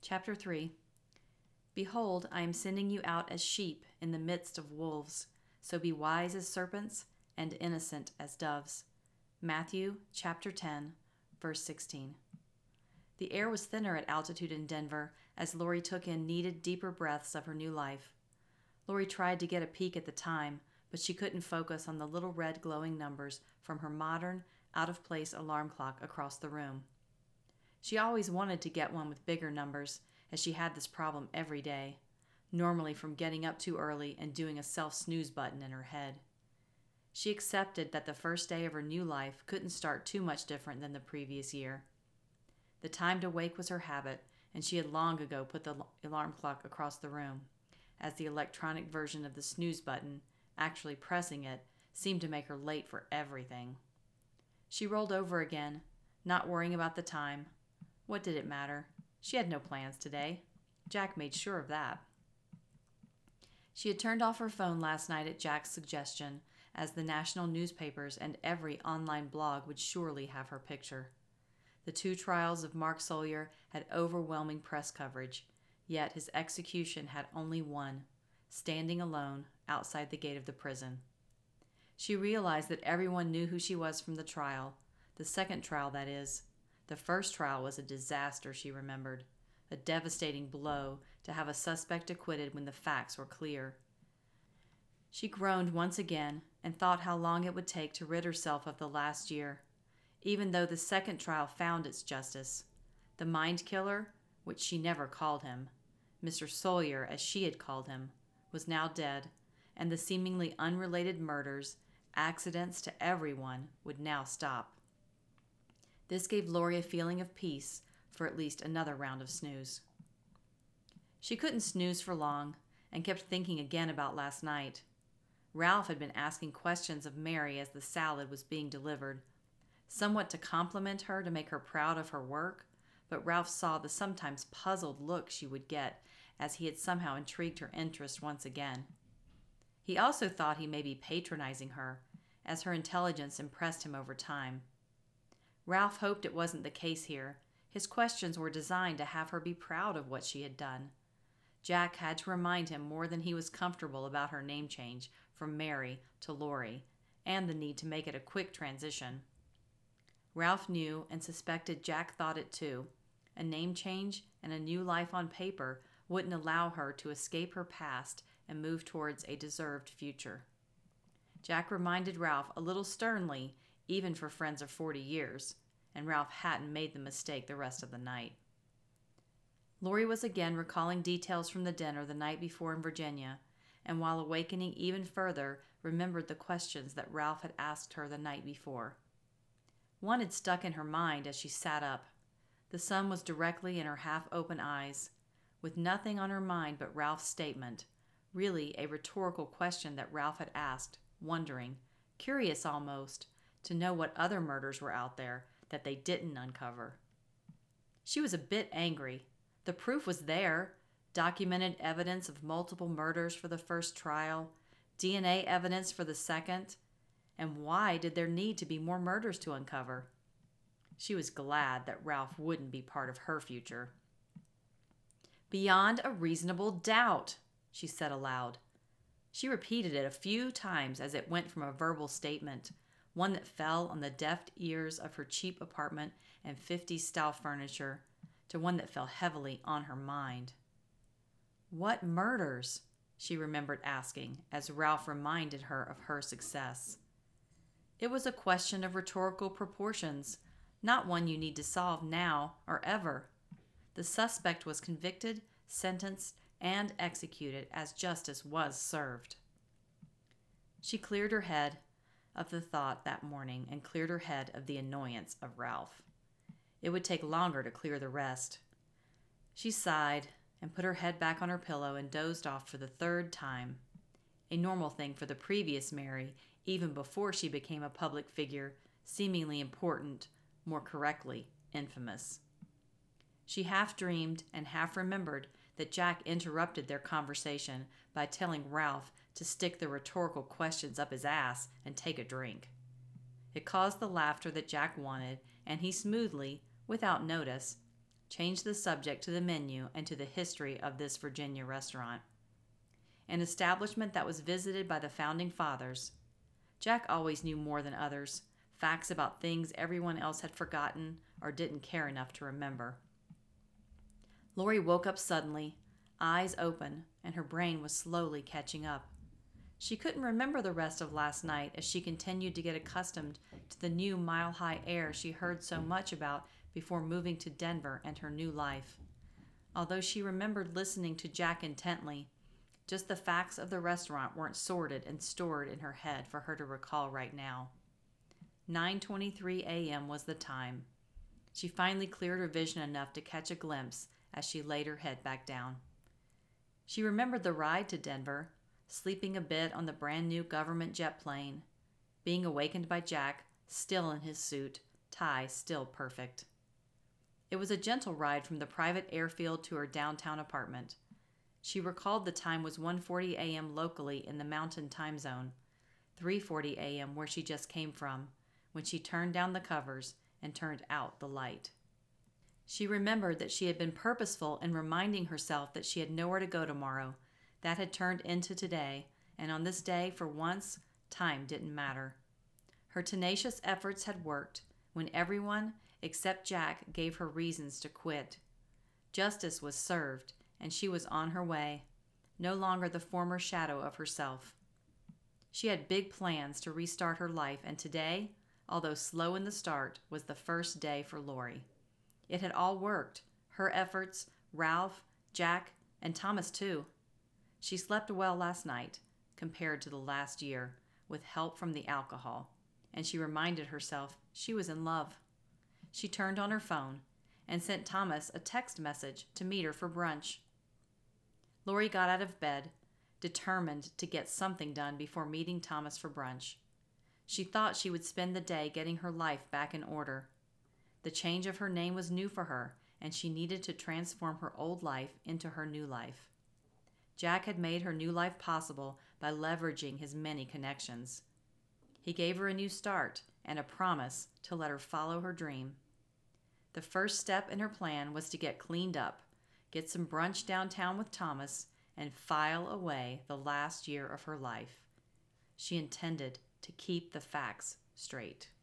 Chapter 3. Behold, I am sending you out as sheep in the midst of wolves, so be wise as serpents and innocent as doves. Matthew chapter 10, verse 16. The air was thinner at altitude in Denver as Lori took in needed deeper breaths of her new life. Lori tried to get a peek at the time, but she couldn't focus on the little red glowing numbers from her modern, out-of-place alarm clock across the room. She always wanted to get one with bigger numbers, as she had this problem every day, normally from getting up too early and doing a self-snooze button in her head. She accepted that the first day of her new life couldn't start too much different than the previous year. The time to wake was her habit, and she had long ago put the alarm clock across the room, as the electronic version of the snooze button, actually pressing it, seemed to make her late for everything. She rolled over again, not worrying about the time. What did it matter? She had no plans today. Jack made sure of that. She had turned off her phone last night at Jack's suggestion, as the national newspapers and every online blog would surely have her picture. The 2 trials of Mark Sawyer had overwhelming press coverage, yet his execution had only one, standing alone outside the gate of the prison. She realized that everyone knew who she was from the trial, the second trial, that is. The first trial was a disaster, she remembered, a devastating blow to have a suspect acquitted when the facts were clear. She groaned once again and thought how long it would take to rid herself of the last year, even though the second trial found its justice. The mind killer, which she never called him, Mr. Sawyer as she had called him, was now dead, and the seemingly unrelated murders, accidents to everyone, would now stop. This gave Lori a feeling of peace for at least another round of snooze. She couldn't snooze for long and kept thinking again about last night. Ralph had been asking questions of Mary as the salad was being delivered, somewhat to compliment her to make her proud of her work, but Ralph saw the sometimes puzzled look she would get as he had somehow intrigued her interest once again. He also thought he may be patronizing her, as her intelligence impressed him over time. Ralph hoped it wasn't the case here. His questions were designed to have her be proud of what she had done. Jack had to remind him more than he was comfortable about her name change from Mary to Lori, and the need to make it a quick transition. Ralph knew and suspected Jack thought it too. A name change and a new life on paper wouldn't allow her to escape her past and move towards a deserved future. Jack reminded Ralph a little sternly, even for friends of 40 years, and Ralph hadn't made the mistake the rest of the night. Lori was again recalling details from the dinner the night before in Virginia, and while awakening even further, remembered the questions that Ralph had asked her the night before. One had stuck in her mind as she sat up. The sun was directly in her half-open eyes, with nothing on her mind but Ralph's statement, really a rhetorical question that Ralph had asked, wondering, curious almost, to know what other murders were out there that they didn't uncover. She was a bit angry. The proof was there, documented evidence of multiple murders for the first trial, DNA evidence for the second, and why did there need to be more murders to uncover? She was glad that Ralph wouldn't be part of her future. "Beyond a reasonable doubt," she said aloud. She repeated it a few times as it went from a verbal statement, one that fell on the deft ears of her cheap apartment and 50s-style furniture, to one that fell heavily on her mind. What murders? She remembered asking as Ralph reminded her of her success. It was a question of rhetorical proportions, not one you need to solve now or ever. The suspect was convicted, sentenced, and executed as justice was served. She cleared her head of the thought that morning and cleared her head of the annoyance of Ralph. It would take longer to clear the rest. She sighed and put her head back on her pillow and dozed off for the 3rd time, a normal thing for the previous Mary, even before she became a public figure, seemingly important, more correctly, infamous. She half dreamed and half remembered that Jack interrupted their conversation by telling Ralph to stick the rhetorical questions up his ass and take a drink. It caused the laughter that Jack wanted, and he smoothly, without notice, changed the subject to the menu and to the history of this Virginia restaurant. An establishment that was visited by the Founding Fathers. Jack always knew more than others, facts about things everyone else had forgotten or didn't care enough to remember. Lori woke up suddenly, eyes open, and her brain was slowly catching up. She couldn't remember the rest of last night as she continued to get accustomed to the new mile-high air she heard so much about before moving to Denver and her new life. Although she remembered listening to Jack intently, just the facts of the restaurant weren't sorted and stored in her head for her to recall right now. 9:23 a.m. was the time. She finally cleared her vision enough to catch a glimpse as she laid her head back down. She remembered the ride to Denver, sleeping a bit on the brand new government jet plane, being awakened by Jack, still in his suit, tie still perfect. It was a gentle ride from the private airfield to her downtown apartment. She recalled the time was 1:40 a.m. locally in the Mountain Time Zone, 3:40 a.m. where she just came from, when she turned down the covers and turned out the light. She remembered that she had been purposeful in reminding herself that she had nowhere to go tomorrow. That had turned into today, and on this day, for once, time didn't matter. Her tenacious efforts had worked when everyone except Jack gave her reasons to quit. Justice was served, and she was on her way, no longer the former shadow of herself. She had big plans to restart her life, and today, although slow in the start, was the first day for Lori. It had all worked, her efforts, Ralph, Jack, and Thomas too. She slept well last night, compared to the last year, with help from the alcohol, and she reminded herself she was in love. She turned on her phone and sent Thomas a text message to meet her for brunch. Lori got out of bed, determined to get something done before meeting Thomas for brunch. She thought she would spend the day getting her life back in order. The change of her name was new for her, and she needed to transform her old life into her new life. Jack had made her new life possible by leveraging his many connections. He gave her a new start and a promise to let her follow her dream. The first step in her plan was to get cleaned up, get some brunch downtown with Thomas, and file away the last year of her life. She intended to keep the facts straight.